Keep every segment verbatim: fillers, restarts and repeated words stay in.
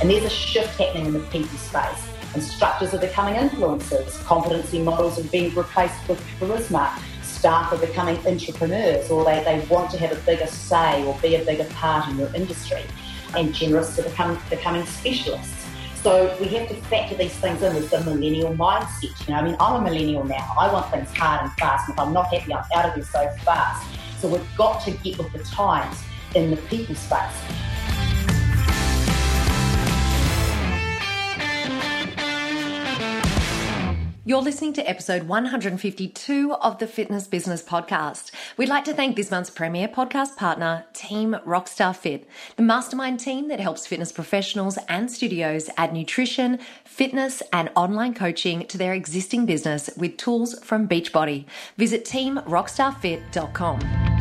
And there's a shift happening in the people space. Instructors are becoming influencers, competency models are being replaced with charisma, staff are becoming entrepreneurs, or they, they want to have a bigger say or be a bigger part in your industry, and generalists are become, becoming specialists. So we have to factor these things in with the millennial mindset. You know, I mean, I'm a millennial now. I want things hard and fast, and if I'm not happy, I'm out of here so fast. So we've got to get with the times in the people space. You're listening to episode one hundred fifty-two of the Fitness Business Podcast. We'd like to thank this month's premier podcast partner, Team Rockstar Fit, the mastermind team that helps fitness professionals and studios add nutrition, fitness, and online coaching to their existing business with tools from Beachbody. Visit team rockstar fit dot com.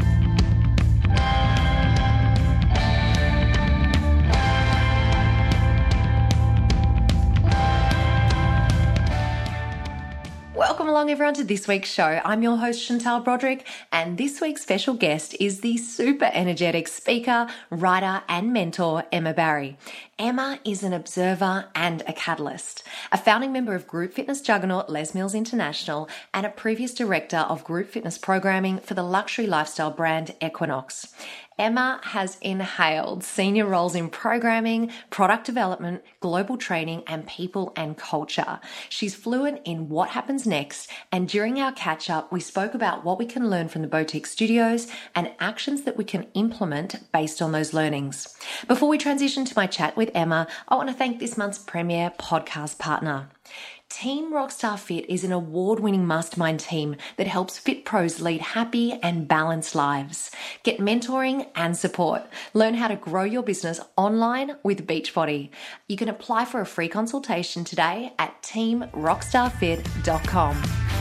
Welcome along everyone to this week's show. I'm your host Chantal Broderick, and this week's special guest is the super energetic speaker, writer and mentor Emma Barry. Emma is an observer and a catalyst, a founding member of group fitness juggernaut Les Mills International and a previous director of group fitness programming for the luxury lifestyle brand Equinox. Emma has inhaled senior roles in programming, product development, global training, and people and culture. She's fluent in what happens next, and during our catch-up, we spoke about what we can learn from the boutique studios and actions that we can implement based on those learnings. Before we transition to my chat with Emma, I want to thank this month's premier podcast partner. Team Rockstar Fit is an award-winning mastermind team that helps fit pros lead happy and balanced lives. Get mentoring and support. Learn how to grow your business online with Beachbody. You can apply for a free consultation today at team rockstar fit dot com.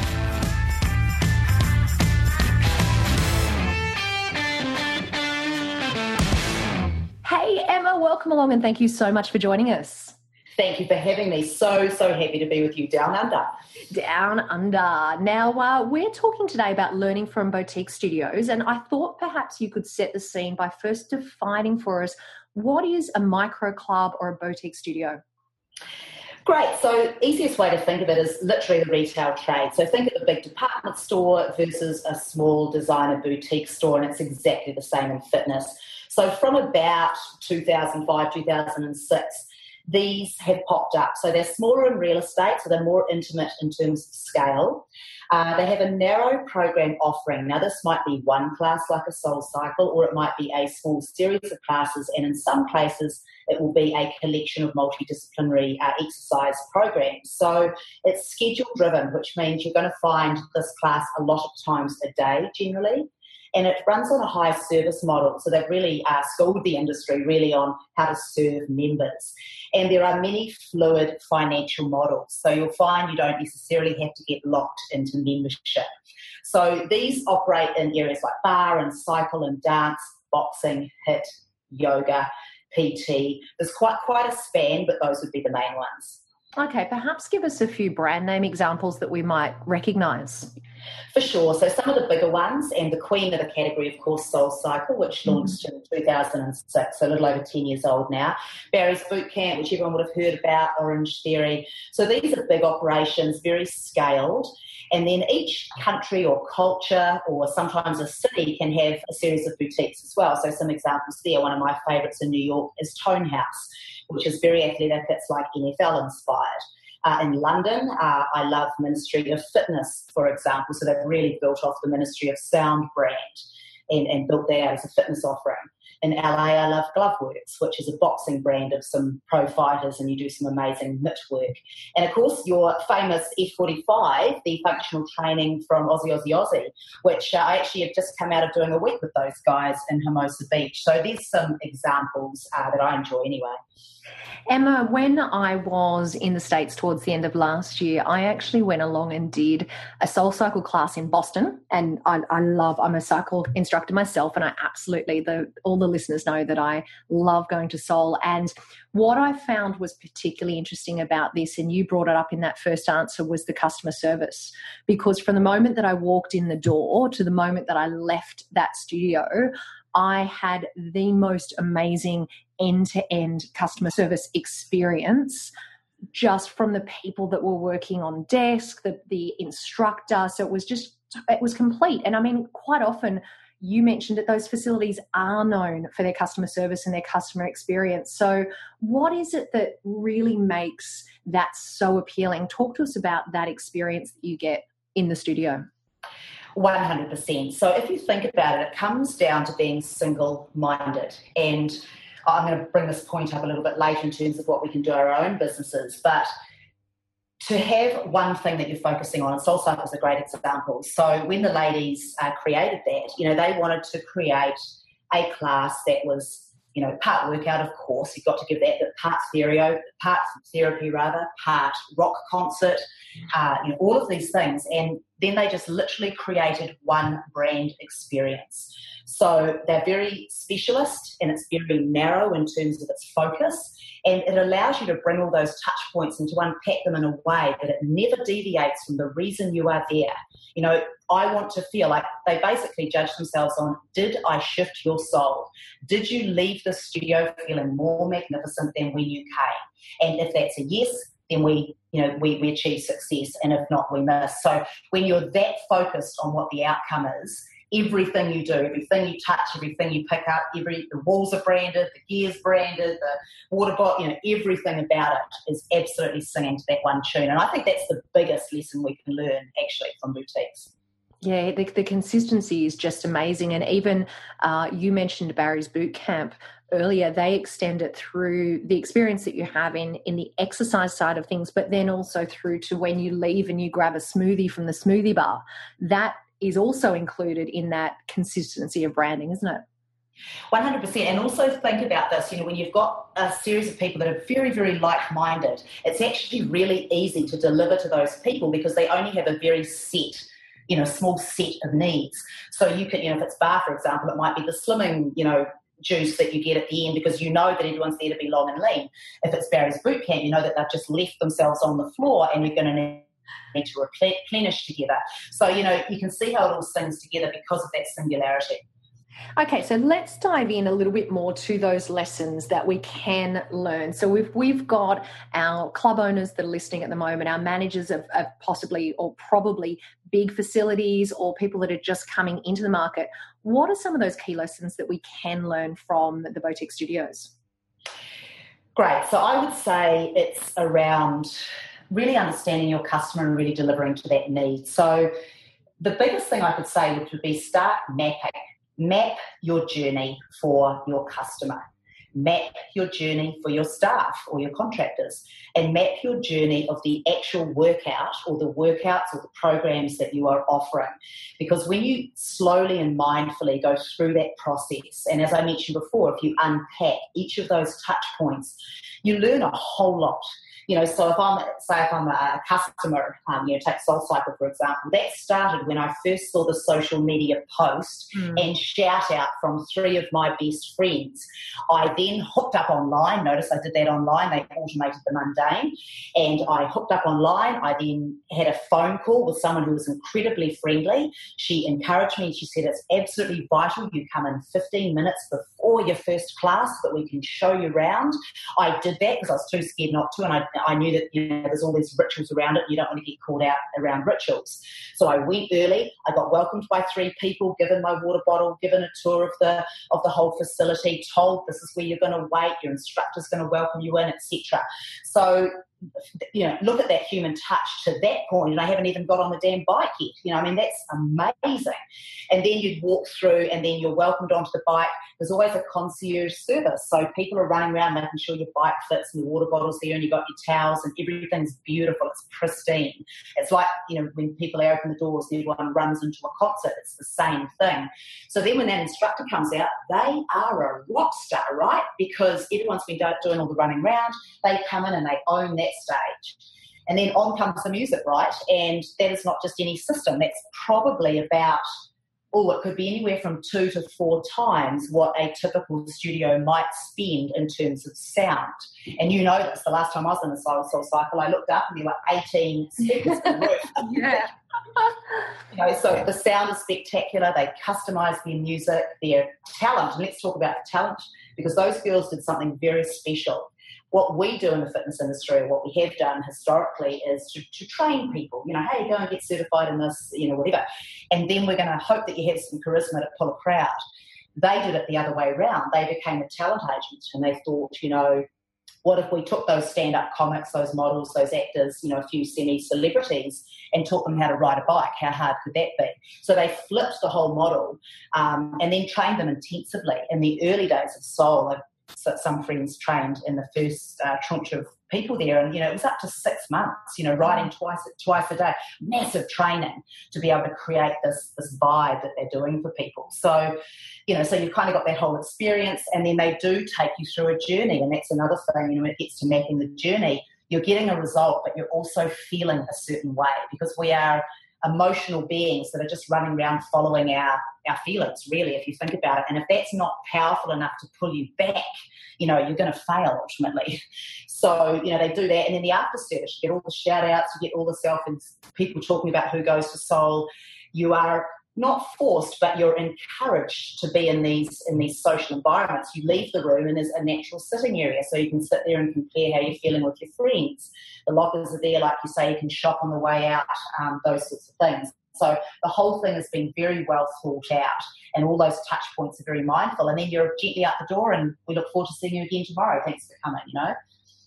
Hey Emma, welcome along and thank you so much for joining us. Thank you for having me. So, so happy to be with you down under. Down under. Now, uh, we're talking today about learning from boutique studios, and I thought perhaps you could set the scene by first defining for us what is a micro club or a boutique studio? Great. So easiest way to think of it is literally the retail trade. So think of a big department store versus a small designer boutique store, and it's exactly the same in fitness. So from about two thousand five, two thousand six, these have popped up. So they're smaller in real estate, so they're more intimate in terms of scale. Uh, they have a narrow program offering. Now, this might be one class like a Soul Cycle, or it might be a small series of classes, and in some places it will be a collection of multidisciplinary uh, exercise programs. So it's schedule-driven, which means you're going to find this class a lot of times a day generally. And it runs on a high service model. So they've really uh, schooled the industry really on how to serve members. And there are many fluid financial models. So you'll find you don't necessarily have to get locked into membership. So these operate in areas like bar and cycle and dance, boxing, HIIT, yoga, P T. There's quite, quite a span, but those would be the main ones. Okay, perhaps give us a few brand name examples that we might recognise. For sure. So some of the bigger ones, and the queen of the category, of course, Soul Cycle, which launched mm-hmm. in two thousand six, so a little over ten years old now. Barry's Boot Camp, which everyone would have heard about, Orange Theory. So these are big operations, very scaled. And then each country or culture or sometimes a city can have a series of boutiques as well. So some examples there. One of my favourites in New York is Tone House, which is very athletic. It's like N F L inspired. Uh, in London, uh, I love Ministry of Fitness, for example. So they've really built off the Ministry of Sound brand and, and built that out as a fitness offering. In L A, I love Gloveworks, which is a boxing brand of some pro fighters, and you do some amazing mitt work. And, of course, your famous F forty-five, the functional training from Aussie, Aussie, Aussie, which uh, I actually have just come out of doing a week with those guys in Hermosa Beach. So there's some examples uh, that I enjoy anyway. Emma, when I was in the States towards the end of last year, I actually went along and did a Soul Cycle class in Boston. And I, I love, I'm a cycle instructor myself, and I absolutely, the, all the listeners know that I love going to Soul. And what I found was particularly interesting about this, and you brought it up in that first answer, was the customer service. Because from the moment that I walked in the door to the moment that I left that studio, I had the most amazing end-to-end customer service experience just from the people that were working on desk, the, the instructor. So it was just, it was complete. And I mean, quite often, you mentioned that those facilities are known for their customer service and their customer experience. So what is it that really makes that so appealing? Talk to us about that experience that you get in the studio. one hundred percent. So if you think about it, it comes down to being single-minded. And I'm going to bring this point up a little bit later in terms of what we can do our own businesses. But to have one thing that you're focusing on, and SoulCycle is a great example. So when the ladies uh, created that, you know, they wanted to create a class that was, you know, part workout, of course, you've got to give that, but part stereo, part therapy rather, part rock concert, uh, you know, all of these things. And then they just literally created one brand experience. So they're very specialist and it's very narrow in terms of its focus. And it allows you to bring all those touch points and to unpack them in a way that it never deviates from the reason you are there. You know, I want to feel like they basically judge themselves on, did I shift your soul? Did you leave the studio feeling more magnificent than when you came? And if that's a yes, then we, you know, we, we achieve success. And if not, we miss. So when you're that focused on what the outcome is, everything you do, everything you touch, everything you pick up, every the walls are branded, the gear's branded, the water bottle, you know, everything about it is absolutely singing to that one tune. And I think that's the biggest lesson we can learn actually from boutiques. Yeah, the, the consistency is just amazing. And even uh, you mentioned Barry's Boot Camp earlier, they extend it through the experience that you have in, in the exercise side of things, but then also through to when you leave and you grab a smoothie from the smoothie bar. That is also included in that consistency of branding, isn't it? one hundred percent. And also think about this, you know, when you've got a series of people that are very, very like-minded, it's actually really easy to deliver to those people because they only have a very set, you know, small set of needs. So you can, you know, if it's bar, for example, it might be the slimming, you know, juice that you get at the end because you know that everyone's there to be long and lean. If it's Barry's Boot Camp, you know that they've just left themselves on the floor and you're going to need need to replenish together. So, you know, you can see how it all sings together because of that singularity. Okay, so let's dive in a little bit more to those lessons that we can learn. So we've we've got our club owners that are listening at the moment, our managers of, of possibly or probably big facilities or people that are just coming into the market. What are some of those key lessons that we can learn from the boutique studios? Great. So I would say it's around really understanding your customer and really delivering to that need. So the biggest thing I could say would be start mapping. Map your journey for your customer. Map your journey for your staff or your contractors. And map your journey of the actual workout or the workouts or the programs that you are offering. Because when you slowly and mindfully go through that process, and as I mentioned before, if you unpack each of those touch points, you learn a whole lot. You know, so if I'm, say if I'm a customer, um, you know, take SoulCycle, for example, that started when I first saw the social media post mm. and shout out from three of my best friends. I then hooked up online. Notice I did that online. They automated the mundane. And I hooked up online. I then had a phone call with someone who was incredibly friendly. She encouraged me and she said, it's absolutely vital you come in fifteen minutes before your first class so that we can show you around. I did that because I was too scared not to, and I I knew that, you know, there's all these rituals around it. You don't want to get caught out around rituals. So I went early. I got welcomed by three people, given my water bottle, given a tour of the of the whole facility, told this is where you're going to wait, your instructor's going to welcome you in, et cetera. So, you know, look at that human touch to that point, and I haven't even got on the damn bike yet. You know, I mean, that's amazing. And then you'd walk through and then you're welcomed onto the bike. There's always a concierge service. So people are running around making sure your bike fits and the water bottle's there and you've got your towels and everything's beautiful. It's pristine. It's like, you know, when people open the doors and everyone runs into a concert, it's the same thing. So then when that instructor comes out, they are a rock star, right? Because everyone's been doing all the running around. They come in and they own that stage. And then on comes the music, right? And that is not just any system. That's probably about, oh, it could be anywhere from two to four times what a typical studio might spend in terms of sound. And you know this, the last time I was in the SoulCycle, I looked up and there were eighteen speakers. Yeah. You know, so the sound is spectacular. They customise their music, their talent. And let's talk about the talent, because those girls did something very special. What we do in the fitness industry, or what we have done historically, is to, to train people. You know, hey, go and get certified in this, you know, whatever. And then we're going to hope that you have some charisma to pull a crowd. They did it the other way around. They became a talent agent, and they thought, you know, what if we took those stand-up comics, those models, those actors, you know, a few semi-celebrities, and taught them how to ride a bike? How hard could that be? So they flipped the whole model um, and then trained them intensively. In the early days of Soul, I've, some friends trained in the first uh, tranche of people there, and, you know, it was up to six months, you know, riding twice twice a day, massive training to be able to create this, this vibe that they're doing for people. So, you know, so you've kind of got that whole experience, and then they do take you through a journey, and that's another thing, you know, when it gets to mapping the journey, you're getting a result, but you're also feeling a certain way, because we are emotional beings that are just running around following our, our feelings, really, if you think about it. And if that's not powerful enough to pull you back, you know, you're going to fail ultimately. So, you know, they do that. And then the after service, you get all the shout outs, you get all the self and people talking about who goes to Soul. You are not forced, but you're encouraged to be in these in these social environments. You leave the room and there's a natural sitting area, so you can sit there and compare how you're feeling with your friends. The lockers are there, like you say, you can shop on the way out, um, those sorts of things. So the whole thing has been very well thought out, and all those touch points are very mindful. And then you're gently out the door, and we look forward to seeing you again tomorrow. Thanks for coming, you know.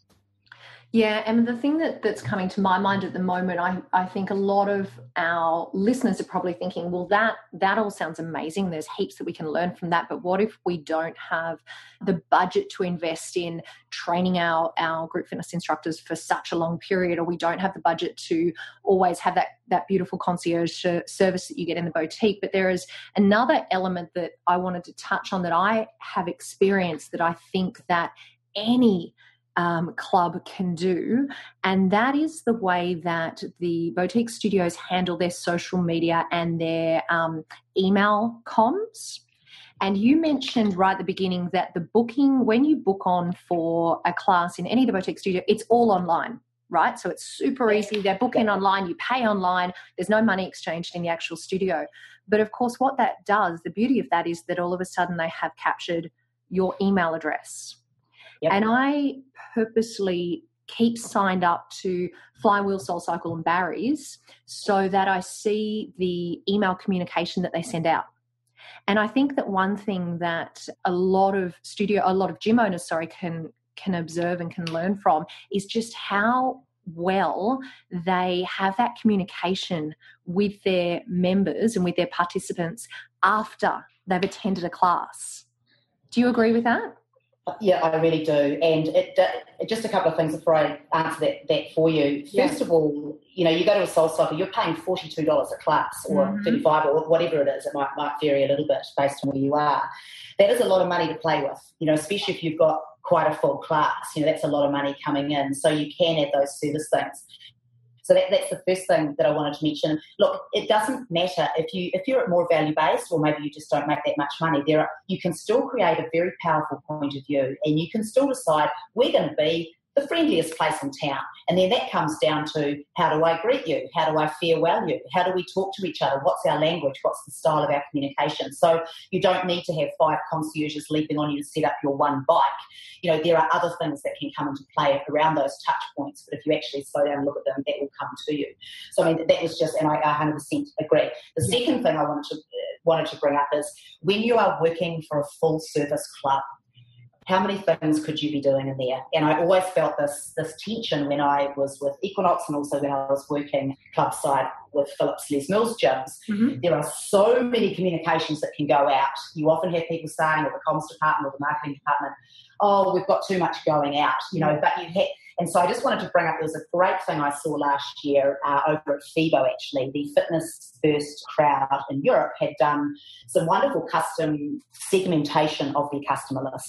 Yeah, and the thing that, that's coming to my mind at the moment, I, I think a lot of our listeners are probably thinking, well, that that all sounds amazing. There's heaps that we can learn from that. But what if we don't have the budget to invest in training our, our group fitness instructors for such a long period, or we don't have the budget to always have that, that beautiful concierge service that you get in the boutique? But there is another element that I wanted to touch on that I have experienced that I think that any Um, club can do, and that is the way that the boutique studios handle their social media and their um, email comms. And you mentioned right at the beginning that the booking, when you book on for a class in any of the boutique studio, it's all online, right? So it's super easy. They're booking online, you pay online, there's no money exchanged in the actual studio. But of course, what that does, the beauty of that is that all of a sudden they have captured your email address. Yep. And I purposely keep signed up to Flywheel, Soul Cycle and Barry's so that I see the email communication that they send out. And I think that one thing that a lot of studio, a lot of gym owners, sorry, can can observe and can learn from is just how well they have that communication with their members and with their participants after they've attended a class. Do you agree with that? Yeah, I really do. And it, uh, just a couple of things before I answer that, that for you. First yeah. of all, you know, you go to a Soul Cycle, you're paying forty-two dollars a class, or mm-hmm. thirty-five dollars, or whatever it is. It might, might vary a little bit based on where you are. That is a lot of money to play with, you know, especially if you've got quite a full class. You know, that's a lot of money coming in. So you can add those service things. So that, that's the first thing that I wanted to mention. Look, it doesn't matter if you if you're at more value based, or maybe you just don't make that much money. There are you can still create a very powerful point of view, and you can still decide we're going to be the friendliest place in town. And then that comes down to, how do I greet you? How do I farewell you? How do we talk to each other? What's our language? What's the style of our communication? So you don't need to have five concierges leaping on you to set up your one bike. You know, there are other things that can come into play around those touch points, but if you actually slow down and look at them, that will come to you. So, I mean, that was just, and I one hundred percent agree. The second thing I wanted to, uh, wanted to bring up is, when you are working for a full service club, how many things could you be doing in there? And I always felt this this tension when I was with Equinox, and also when I was working club side with Phillips Les Mills gyms. Mm-hmm. There are so many communications that can go out. You often have people saying, or the comms department or the marketing department, oh, we've got too much going out, you know, but you had. And so I just wanted to bring up, there was a great thing I saw last year uh, over at FIBO, actually. The Fitness First crowd in Europe had done some wonderful custom segmentation of their customer list.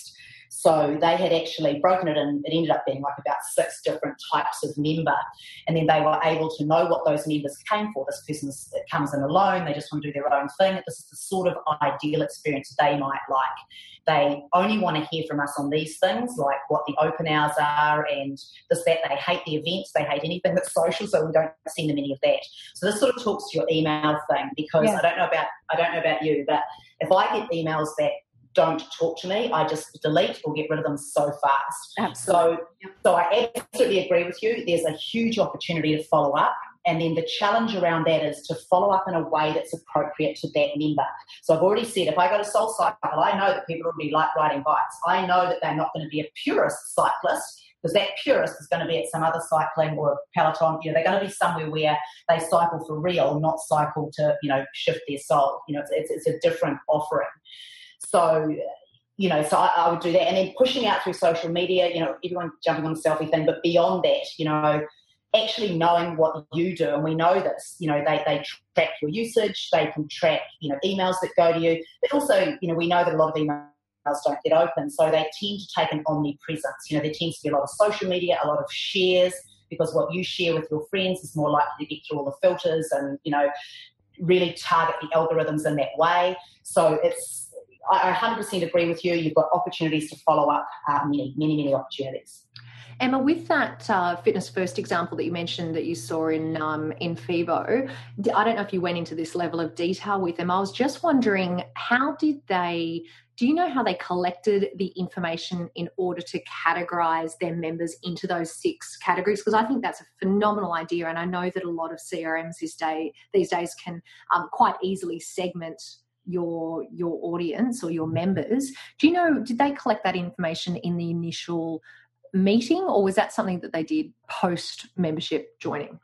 So they had actually broken it in. It ended up being like about six different types of member. And then they were able to know what those members came for. This person comes in alone. They just want to do their own thing. This is the sort of ideal experience they might like. They only want to hear from us on these things, like what the open hours are and this, that. They hate the events. They hate anything that's social, so we don't send them any of that. So this sort of talks to your email thing, because yeah. I don't know about I don't know about you, but if I get emails that don't talk to me, I just delete or get rid of them so fast. Absolutely. So, yep. so I absolutely agree with you. There's a huge opportunity to follow up. And then the challenge around that is to follow up in a way that's appropriate to that member. So I've already said, if I go to Soul Cycle, I know that people already like riding bikes. I know that they're not going to be a purist cyclist, because that purist is going to be at some other cycling or a Peloton. You know, they're going to be somewhere where they cycle for real, not cycle to, you know, shift their soul. You know, it's, it's, it's a different offering. So, you know, so I, I would do that. And then pushing out through social media, you know, everyone jumping on the selfie thing, but beyond that, you know, actually knowing what you do, and we know this, you know, they, they track your usage, they can track, you know, emails that go to you, but also, you know, we know that a lot of emails don't get open, so they tend to take an omnipresence. You know, there tends to be a lot of social media, a lot of shares, because what you share with your friends is more likely to get through all the filters and, you know, really target the algorithms in that way. So it's, I one hundred percent agree with you. You've got opportunities to follow up, uh, many, many, many opportunities. Emma, with that uh, Fitness First example that you mentioned that you saw in um, in FIBO, I don't know if you went into this level of detail with them. I was just wondering, how did they, do you know how they collected the information in order to categorise their members into those six categories? Because I think that's a phenomenal idea, and I know that a lot of C R Ms this day, these days can um, quite easily segment your your audience or your members. Do you know, did they collect that information in the initial meeting, or was that something that they did post membership joining?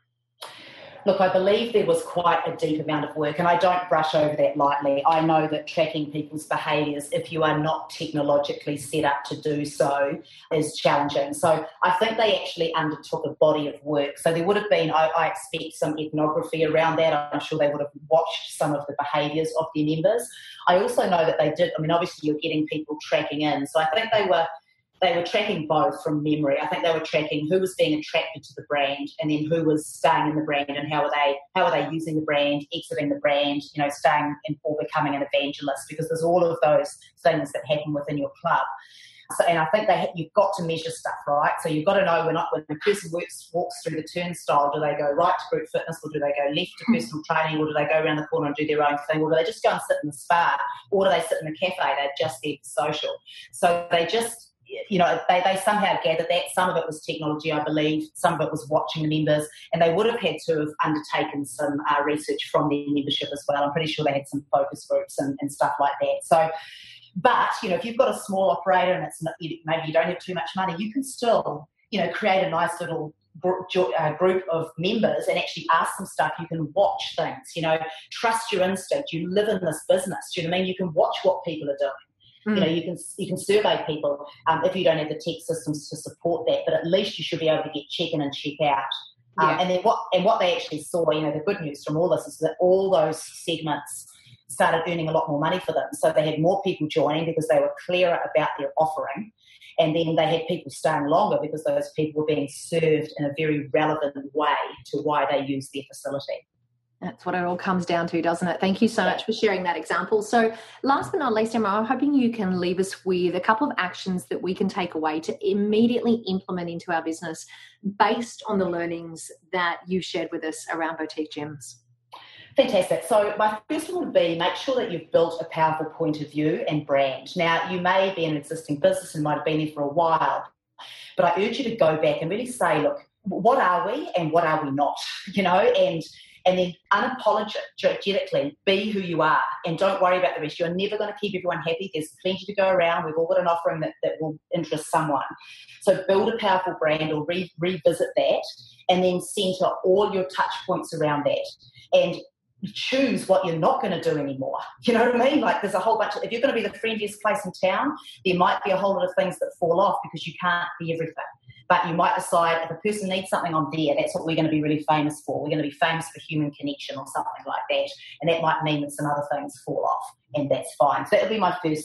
Look, I believe there was quite a deep amount of work, and I don't brush over that lightly. I know that tracking people's behaviours, if you are not technologically set up to do so, is challenging. So I think they actually undertook a body of work. So there would have been, I, I expect, some ethnography around that. I'm sure they would have watched some of the behaviours of their members. I also know that they did, I mean, obviously you're getting people tracking in. So I think they were They were tracking both from memory. I think they were tracking who was being attracted to the brand, and then who was staying in the brand, and how were they how were they using the brand, exiting the brand, you know, staying in, or becoming an evangelist, because there's all of those things that happen within your club. So, and I think they you've got to measure stuff, right? So you've got to know when, when a person works, walks through the turnstile, do they go right to group fitness, or do they go left to personal training, or do they go around the corner and do their own thing, or do they just go and sit in the spa, or do they sit in the cafe? They're just there for social. So they just, you know, they, they somehow gathered that. Some of it was technology, I believe. Some of it was watching the members, and they would have had to have undertaken some uh, research from their membership as well. I'm pretty sure they had some focus groups and, and stuff like that. So, but, you know, if you've got a small operator and it's not, you, maybe you don't have too much money, you can still, you know, create a nice little uh, group of members and actually ask them stuff. You can watch things, you know, trust your instinct. You live in this business. Do you know what I mean? You can watch what people are doing. You know, you can you can survey people um, if you don't have the tech systems to support that, but at least you should be able to get check in and check out. Um, yeah. And then what and what they actually saw, you know, the good news from all this is that all those segments started earning a lot more money for them. So they had more people joining because they were clearer about their offering, and then they had people staying longer because those people were being served in a very relevant way to why they use their facility. That's what it all comes down to, doesn't it? Thank you so much for sharing that example. So last but not least, Emma, I'm hoping you can leave us with a couple of actions that we can take away to immediately implement into our business based on the learnings that you shared with us around boutique gyms. Fantastic. So my first one would be make sure that you've built a powerful point of view and brand. Now, you may be in an existing business and might have been there for a while, but I urge you to go back and really say, look, what are we and what are we not? You know, and And then unapologetically be who you are, and don't worry about the rest. You're never going to keep everyone happy. There's plenty to go around. We've all got an offering that, that will interest someone. So build a powerful brand, or re- revisit that, and then centre all your touch points around that. And choose what you're not going to do anymore. You know what I mean? Like, there's a whole bunch of, if you're going to be the friendliest place in town, there might be a whole lot of things that fall off because you can't be everything. But you might decide if a person needs something on there, that's what we're going to be really famous for. We're going to be famous for human connection or something like that. And that might mean that some other things fall off, and that's fine. So that would be my first thing.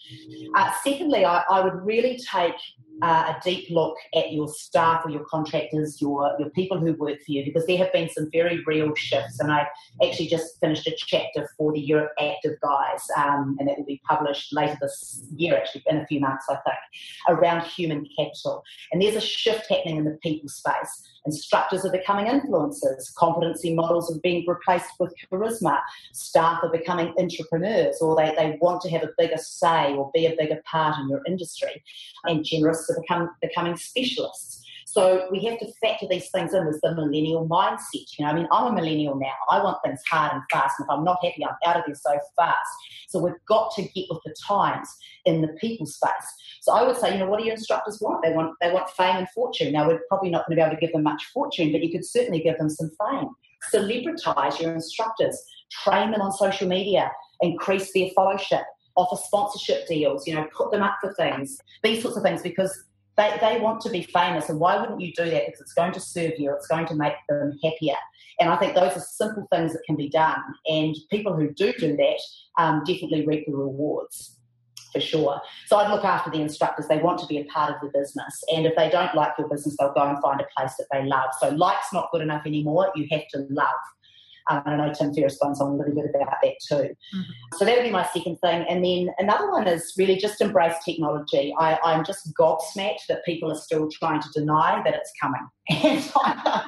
Uh, secondly, I, I would really take uh, a deep look at your staff or your contractors, your, your people who work for you, because there have been some very real shifts. And I actually just finished a chapter for the Europe Active guys, um, and that will be published later this year, actually, in a few months, I think, around human capital. And there's a shift happening in the people space. Instructors are becoming influencers. Competency models are being replaced with charisma. Staff are becoming entrepreneurs, or they, they want to have a bigger say or be a bigger part in your industry. And generalists are become, becoming specialists. So we have to factor these things in as the millennial mindset. You know, I mean, I'm a millennial now. I want things hard and fast. And if I'm not happy, I'm out of there so fast. So we've got to get with the times in the people space. So I would say, you know, what do your instructors want? They want they want fame and fortune. Now, we're probably not going to be able to give them much fortune, but you could certainly give them some fame. Celebritize your instructors. Train them on social media. Increase their followship. Offer sponsorship deals. You know, put them up for things. These sorts of things, because They they want to be famous, and why wouldn't you do that? Because it's going to serve you, it's going to make them happier. And I think those are simple things that can be done, and people who do do that um, definitely reap the rewards, for sure. So I'd look after the instructors. They want to be a part of the business, and if they don't like your business, they'll go and find a place that they love. So like's not good enough anymore, you have to love. Um, and I know Tim Ferriss spoke on a little bit about that too. Mm-hmm. So that would be my second thing. And then another one is really just embrace technology. I, I'm just gobsmacked that people are still trying to deny that it's coming. And I,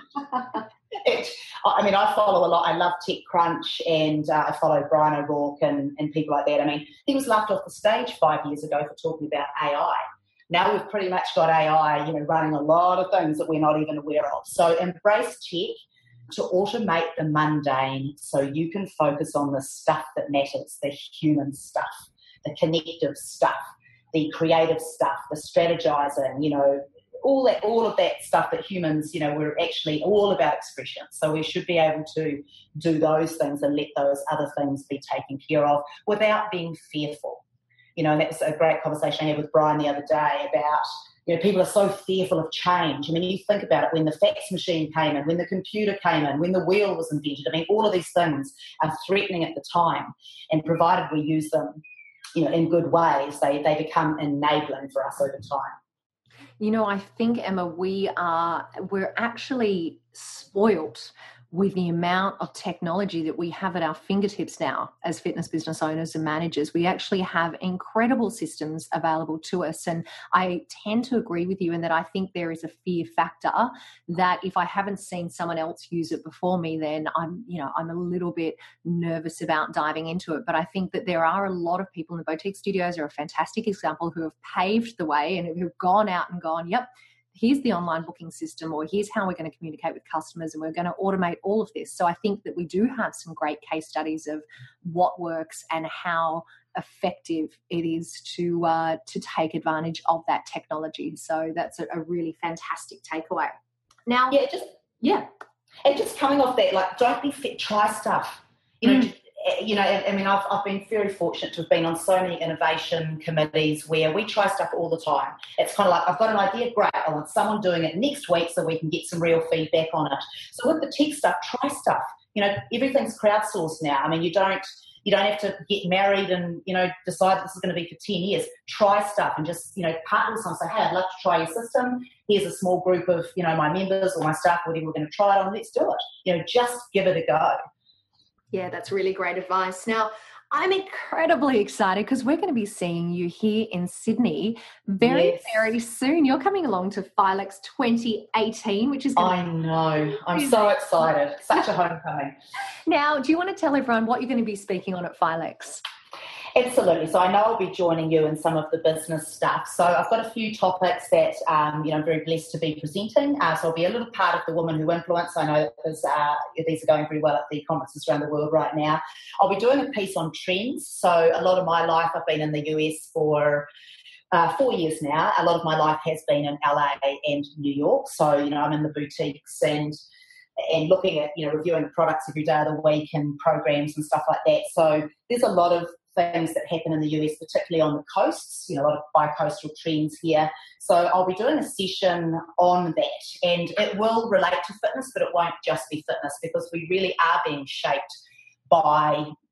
it, I mean, I follow a lot. I love TechCrunch, and uh, I follow Brian O'Rourke and, and people like that. I mean, he was laughed off the stage five years ago for talking about A I. Now we've pretty much got A I, you know, running a lot of things that we're not even aware of. So embrace tech to automate the mundane so you can focus on the stuff that matters, the human stuff, the connective stuff, the creative stuff, the strategizing, you know, all that, all of that stuff that humans, you know, we're actually all about expression. So we should be able to do those things and let those other things be taken care of without being fearful. You know, and that was a great conversation I had with Brian the other day about, you know, people are so fearful of change. I mean, you think about it, when the fax machine came in, when the computer came in, when the wheel was invented, I mean, all of these things are threatening at the time. And provided we use them, you know, in good ways, they, they become enabling for us over time. You know, I think, Emma, we are, we're actually spoilt with the amount of technology that we have at our fingertips now as fitness business owners and managers. We actually have incredible systems available to us. And I tend to agree with you in that I think there is a fear factor that if I haven't seen someone else use it before me, then I'm, you know, I'm a little bit nervous about diving into it. But I think that there are a lot of people in the boutique studios are a fantastic example who have paved the way and who've gone out and gone, yep, here's the online booking system, or here's how we're going to communicate with customers, and we're going to automate all of this. So I think that we do have some great case studies of what works and how effective it is to uh, to take advantage of that technology. So that's a, a really fantastic takeaway. Now, yeah, just yeah, and just coming off that, like, don't be fit, try stuff. You know. Mm. You know, I mean, I've, I've been very fortunate to have been on so many innovation committees where we try stuff all the time. It's kind of like, I've got an idea, great, I want someone doing it next week so we can get some real feedback on it. So with the tech stuff, try stuff. You know, everything's crowdsourced now. I mean, you don't you don't have to get married and, you know, decide this is going to be for ten years. Try stuff and just, you know, partner with someone, say, hey, I'd love to try your system. Here's a small group of, you know, my members or my staff, whatever, we're going to try it on. Let's do it. You know, just give it a go. Yeah, that's really great advice. Now, I'm incredibly excited because we're going to be seeing you here in Sydney very, yes. very soon. You're coming along to Filex twenty eighteen, which is going I to be- know. I'm so excited. Such a homecoming. Now, do you want to tell everyone what you're going to be speaking on at Filex? Absolutely. So I know I'll be joining you in some of the business stuff. So I've got a few topics that, um, you know, I'm very blessed to be presenting. Uh, so I'll be a little part of the Women Who Influence. I know because uh, these are going very well at the conferences around the world right now. I'll be doing a piece on trends. So a lot of my life, I've been in the U S for uh, four years now. A lot of my life has been in L A and New York. So, you know, I'm in the boutiques and and looking at, you know, reviewing the products every day of the week and programs and stuff like that. So there's a lot of things that happen in the U S, particularly on the coasts, you know, a lot of bi-coastal trends here. So I'll be doing a session on that, and it will relate to fitness, but it won't just be fitness, because we really are being shaped by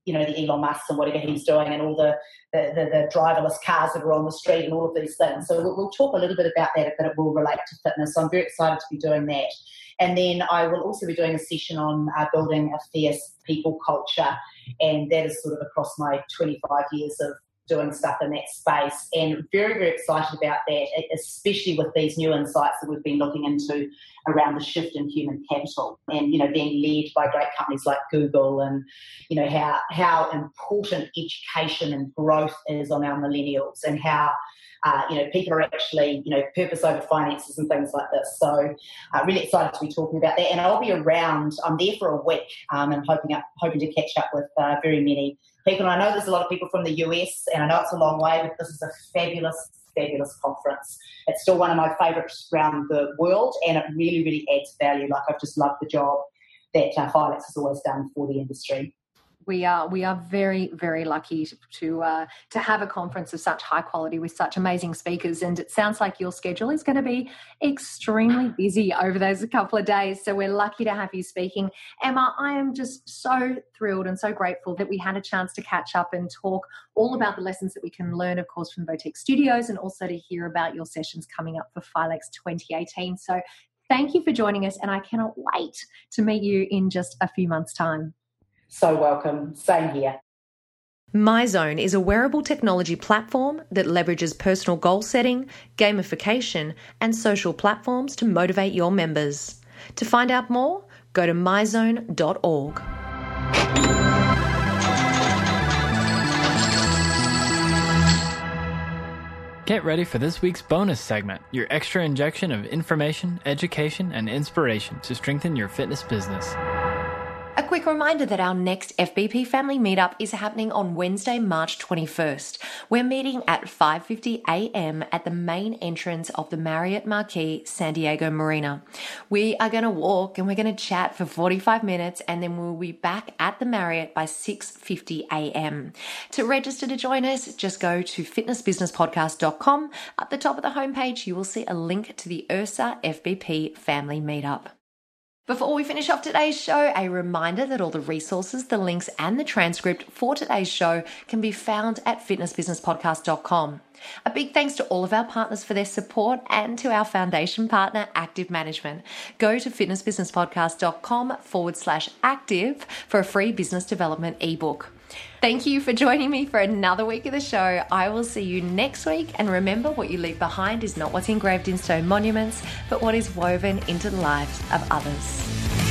you know, the Elon Musk and whatever he's doing, and all the, the, the, the driverless cars that are on the street and all of these things. So we'll, we'll talk a little bit about that, but it will relate to fitness. So I'm very excited to be doing that. And then I will also be doing a session on uh, building a fierce people culture, and that is sort of across my twenty-five years of doing stuff in that space, and very, very excited about that, especially with these new insights that we've been looking into around the shift in human capital and, you know, being led by great companies like Google, and, you know, how, how important education and growth is on our millennials, and how, uh, you know, people are actually, you know, purpose over finances and things like this. So uh, really excited to be talking about that. And I'll be around, I'm there for a week, um, and hoping, up, hoping to catch up with uh, very many people. And I know there's a lot of people from the U S, and I know it's a long way, but this is a fabulous, fabulous conference. It's still one of my favourites around the world, and it really, really adds value. Like, I've just loved the job that uh, Filex has always done for the industry. We are we are very, very lucky to to, uh, to have a conference of such high quality with such amazing speakers, and it sounds like your schedule is going to be extremely busy over those couple of days, so we're lucky to have you speaking. Emma, I am just so thrilled and so grateful that we had a chance to catch up and talk all about the lessons that we can learn, of course, from Boutique Studios, and also to hear about your sessions coming up for Filex twenty eighteen. So thank you for joining us, and I cannot wait to meet you in just a few months' time. So welcome. Same here. MyZone is a wearable technology platform that leverages personal goal setting, gamification, and social platforms to motivate your members. To find out more, go to my zone dot org. Get ready for this week's bonus segment, your extra injection of information, education, and inspiration to strengthen your fitness business. A quick reminder that our next F B P Family Meetup is happening on Wednesday, March twenty-first. We're meeting at five fifty a.m. at the main entrance of the Marriott Marquis San Diego Marina. We are going to walk and we're going to chat for forty-five minutes, and then we'll be back at the Marriott by six fifty a.m. To register to join us, just go to fitness business podcast dot com. At the top of the homepage, you will see a link to the U R S A F B P Family Meetup. Before we finish off today's show, a reminder that all the resources, the links, and the transcript for today's show can be found at fitness business podcast dot com. A big thanks to all of our partners for their support, and to our foundation partner, Active Management. Go to fitness business podcast dot com forward slash active for a free business development ebook. Thank you for joining me for another week of the show. I will see you next week. And remember, what you leave behind is not what's engraved in stone monuments, but what is woven into the lives of others.